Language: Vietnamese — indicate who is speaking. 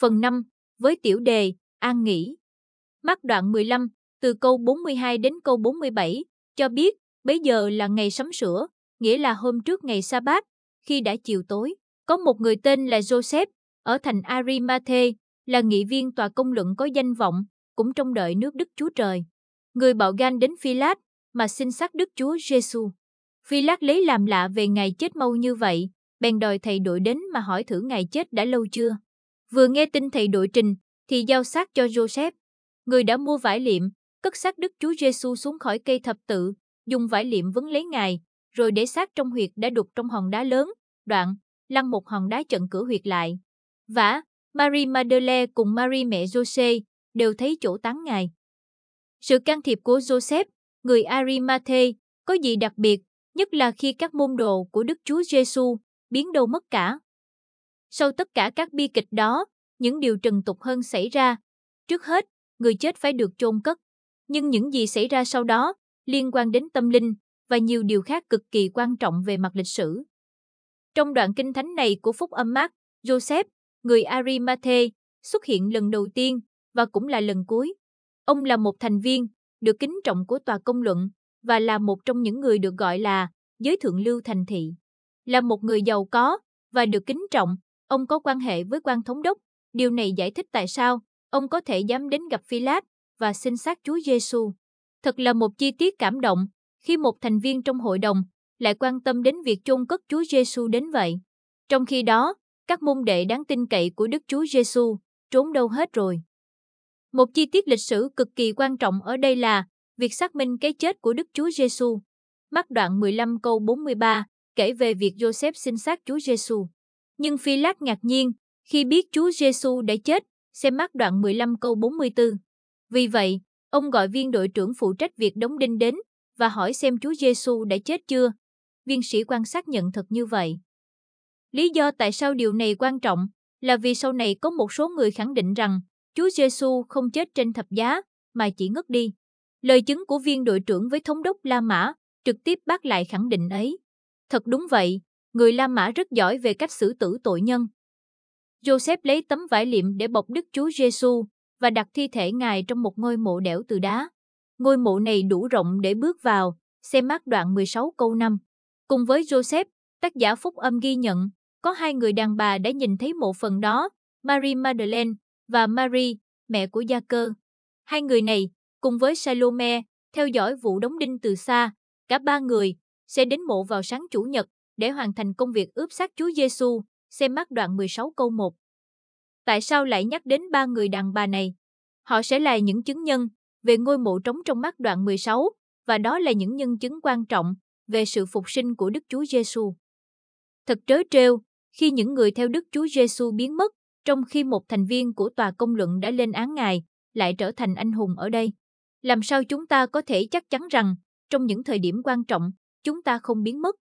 Speaker 1: Phần 5, với tiểu đề, an nghỉ. Mác đoạn 15, từ câu 42 đến câu 47, cho biết, bấy giờ là ngày sắm sửa, nghĩa là hôm trước ngày sa-bát, khi đã chiều tối, có một người tên là Joseph, ở thành Arimathe, là nghị viên tòa công luận có danh vọng, cũng trông đợi nước Đức Chúa Trời. Người bạo gan đến Phi-lát, mà xin xác Đức Chúa Giêsu. Phi-lát lấy làm lạ về ngày chết mau như vậy, bèn đòi thầy đội đến mà hỏi thử ngày chết đã lâu chưa. Vừa nghe tin thầy đội trình, thì giao xác cho Joseph. Người đã mua vải liệm, cất xác Đức Chúa Giêsu xuống khỏi cây thập tự, dùng vải liệm vấn lấy Ngài, rồi để xác trong huyệt đã đục trong hòn đá lớn, đoạn, lăn một hòn đá chặn cửa huyệt lại. Vả, Marie Magdalene cùng Marie mẹ Giô-xê đều thấy chỗ táng Ngài. Sự can thiệp của Joseph, người Arimathe, có gì đặc biệt, nhất là khi các môn đồ của Đức Chúa Giêsu biến đâu mất cả. Sau tất cả các bi kịch đó, những điều trần tục hơn xảy ra. Trước hết, người chết phải được chôn cất. Nhưng những gì xảy ra sau đó liên quan đến tâm linh và nhiều điều khác cực kỳ quan trọng về mặt lịch sử. Trong đoạn kinh thánh này của Phúc Âm Mác, Joseph, người Arimathe, xuất hiện lần đầu tiên và cũng là lần cuối. Ông là một thành viên được kính trọng của tòa công luận và là một trong những người được gọi là giới thượng lưu thành thị. Là một người giàu có và được kính trọng, ông có quan hệ với quan thống đốc. Điều này giải thích tại sao ông có thể dám đến gặp Phi-lát và xin xác Chúa Giêsu. Thật là một chi tiết cảm động khi một thành viên trong hội đồng lại quan tâm đến việc chôn cất Chúa Giêsu đến vậy. Trong khi đó, các môn đệ đáng tin cậy của Đức Chúa Giêsu trốn đâu hết rồi. Một chi tiết lịch sử cực kỳ quan trọng ở đây là việc xác minh cái chết của Đức Chúa Giêsu. Mác đoạn 15 câu 43 kể về việc Joseph xin xác Chúa Giêsu. Nhưng Phi-lát ngạc nhiên khi biết Chúa Giêsu đã chết, xem Mác đoạn 15 câu 44. Vì vậy, ông gọi viên đội trưởng phụ trách việc đóng đinh đến và hỏi xem Chúa Giêsu đã chết chưa. Viên sĩ quan xác nhận thật như vậy. Lý do tại sao điều này quan trọng là vì sau này có một số người khẳng định rằng Chúa Giêsu không chết trên thập giá mà chỉ ngất đi. Lời chứng của viên đội trưởng với thống đốc La Mã trực tiếp bác lại khẳng định ấy. Thật đúng vậy, người La Mã rất giỏi về cách xử tử tội nhân. Joseph lấy tấm vải liệm để bọc Đức Chúa Giêsu và đặt thi thể Ngài trong một ngôi mộ đẽo từ đá. Ngôi mộ này đủ rộng để bước vào, xem Mác đoạn 16 câu 5. Cùng với Joseph, tác giả Phúc Âm ghi nhận, có hai người đàn bà đã nhìn thấy mộ phần đó, Marie Magdalene và Marie, mẹ của Gia-cơ. Hai người này, cùng với Salome, theo dõi vụ đóng đinh từ xa. Cả ba người sẽ đến mộ vào sáng Chủ nhật để hoàn thành công việc ướp xác Chúa Giêsu, xem Mác đoạn 16 câu 1. Tại sao lại nhắc đến ba người đàn bà này? Họ sẽ là những chứng nhân về ngôi mộ trống trong Mác đoạn 16, và đó là những nhân chứng quan trọng về sự phục sinh của Đức Chúa Giêsu. Thật trớ trêu khi những người theo Đức Chúa Giêsu biến mất, trong khi một thành viên của tòa công luận đã lên án Ngài lại trở thành anh hùng ở đây. Làm sao chúng ta có thể chắc chắn rằng trong những thời điểm quan trọng, chúng ta không biến mất?